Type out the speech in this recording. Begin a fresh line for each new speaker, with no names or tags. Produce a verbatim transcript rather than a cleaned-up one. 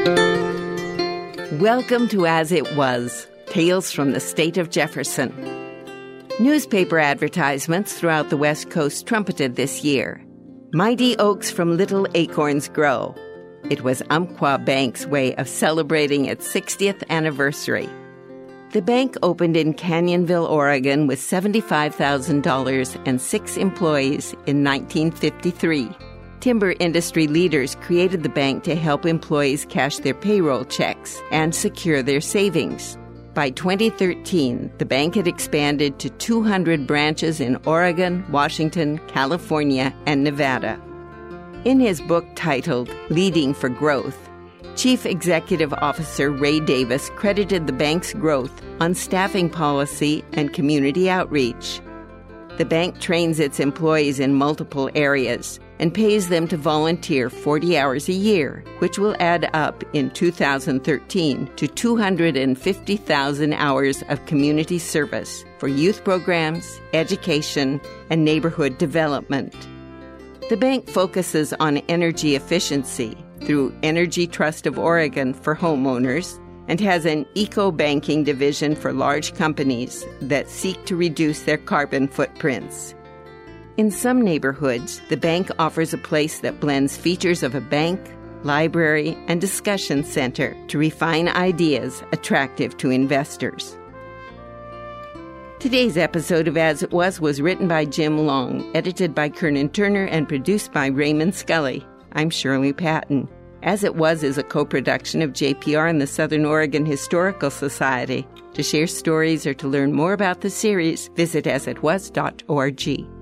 Welcome to As It Was, Tales from the State of Jefferson. Newspaper advertisements throughout the West Coast trumpeted this year. Mighty oaks from little acorns grow. It was Umpqua Bank's way of celebrating its sixtieth anniversary. The bank opened in Canyonville, Oregon with seventy-five thousand dollars and six employees in nineteen fifty-three. Timber industry leaders created the bank to help employees cash their payroll checks and secure their savings. By twenty thirteen, the bank had expanded to two hundred branches in Oregon, Washington, California, and Nevada. In his book titled Leading for Growth, Chief Executive Officer Ray Davis credited the bank's growth on staffing policy and community outreach. The bank trains its employees in multiple areas and pays them to volunteer forty hours a year, which will add up in two thousand thirteen to two hundred fifty thousand hours of community service for youth programs, education, and neighborhood development. The bank focuses on energy efficiency through Energy Trust of Oregon for homeowners and has an eco-banking division for large companies that seek to reduce their carbon footprints. In some neighborhoods, the bank offers a place that blends features of a bank, library, and discussion center to refine ideas attractive to investors. Today's episode of As It Was was written by Jim Long, edited by Kernan Turner, and produced by Raymond Scully. I'm Shirley Patton. As It Was is a co-production of J P R and the Southern Oregon Historical Society. To share stories or to learn more about the series, visit as it was dot org.